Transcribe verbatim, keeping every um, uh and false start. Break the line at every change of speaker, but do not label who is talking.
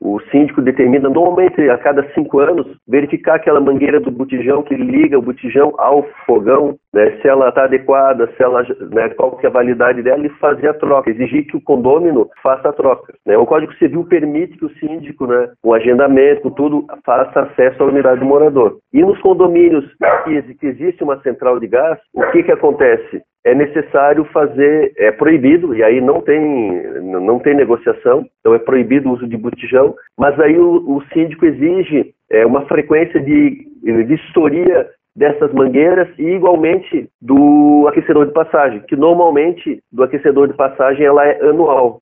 o síndico determina, normalmente a cada cinco anos, verificar aquela mangueira do botijão que liga o botijão ao fogão, né, se ela está adequada, se ela, né, qual que é a validade dela, e fazer a troca, exigir que o condômino faça a troca. Né. O Código Civil permite que o síndico, né, com agendamento, com tudo, faça acesso à unidade do morador. E nos condomínios que, que existe uma central de gás, o que que acontece? É necessário fazer, é proibido, e aí não tem, não tem negociação, então é proibido o uso de botijão, mas aí o, o síndico exige é, uma frequência de vistoria dessas mangueiras e igualmente do aquecedor de passagem, que normalmente do aquecedor de passagem ela é anual.